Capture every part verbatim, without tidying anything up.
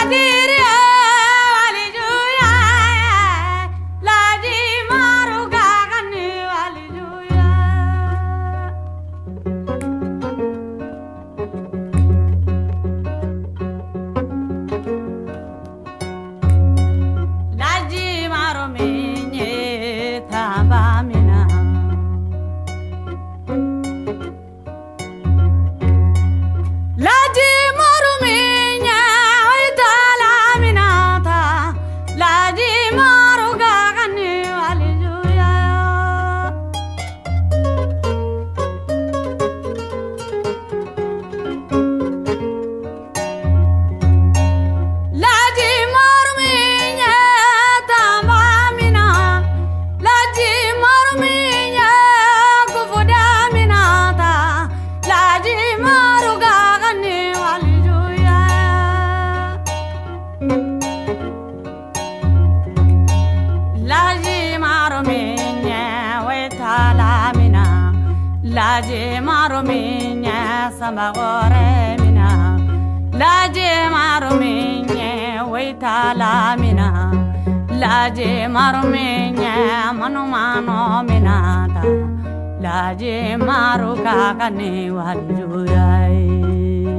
Laje maro minya samba gore mina Laje maro minya waita la mina Laje maro minya mano mano minata Laje maro kakane waljuyai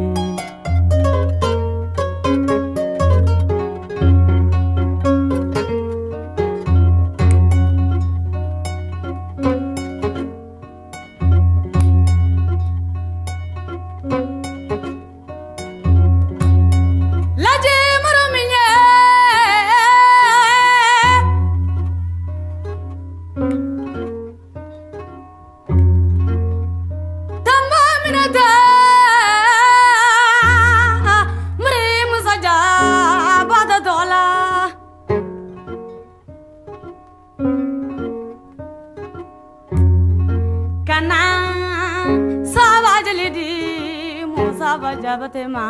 Jabate ma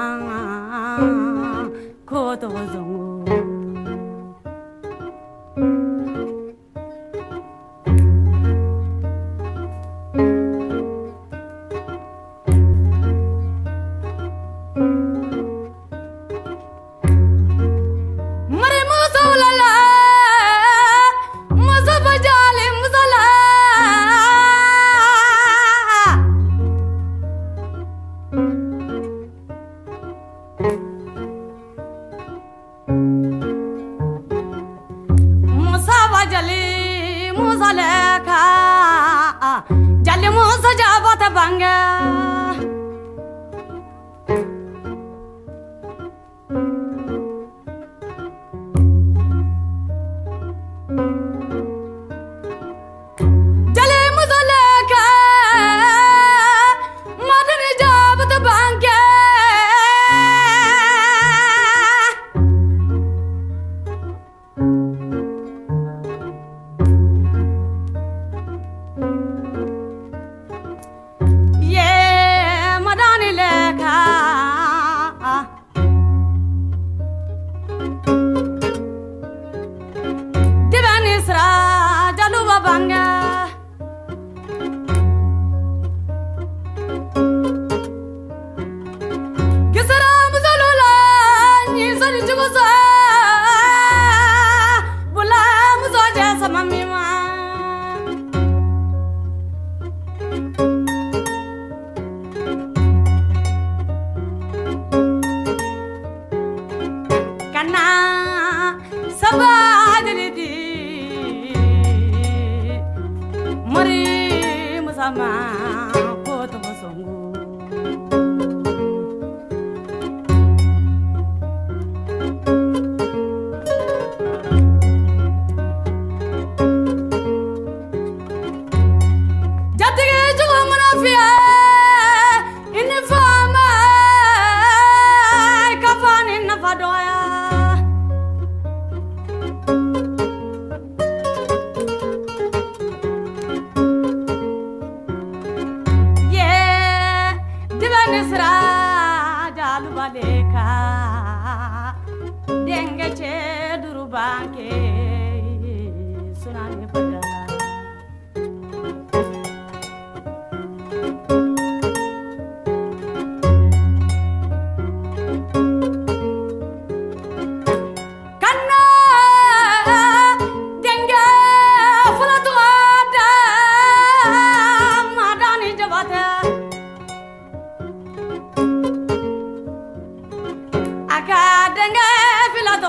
ko to zongo mare mo solala mo sabajale musala Jali musaleka jali musa jabata banga jali musaleka madani jabata banga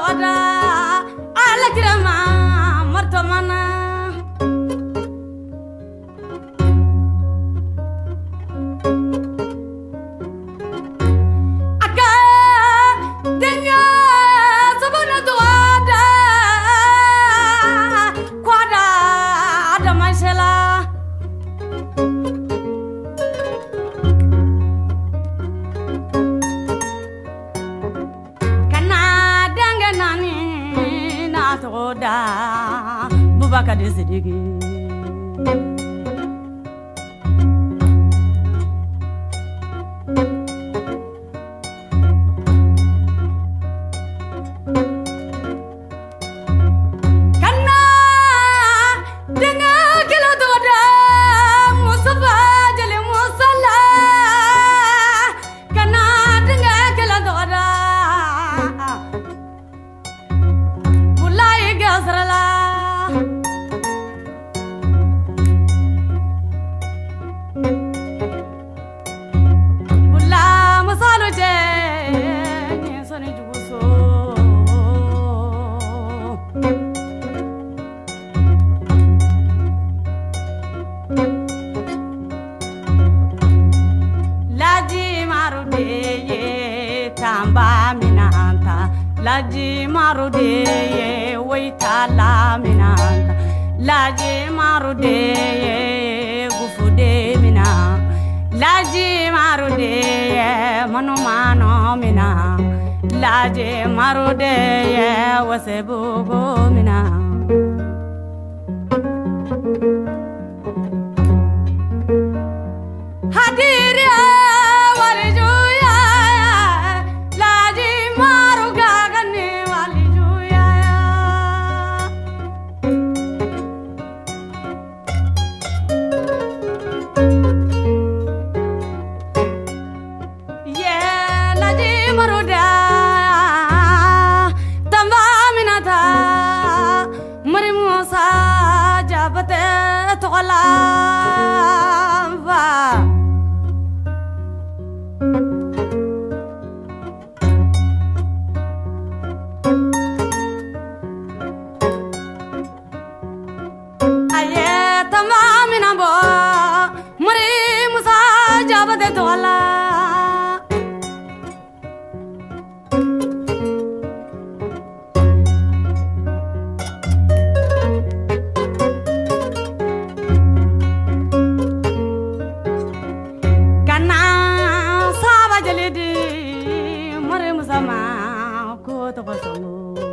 toda ala kirama martomana aka denga sabana toda kwada adamashela toda bubaka de sidigi kana denga kila toda musafa jale musalla kana denga kila toda gasrala bulla masalu je soni jubuso laji marude ye tamba minanta laji marude ye waita laminanta laji marude ye gufude mina laji marude ye mano mano mina laji marude ye wasebugo mina hadiri walijuya laji maruga gane walijuya ye laji maruda tamba minata marimusa jabate tola va tamamina bo muri musa jabade tola kana saba jalidi muri musa ma ko to ko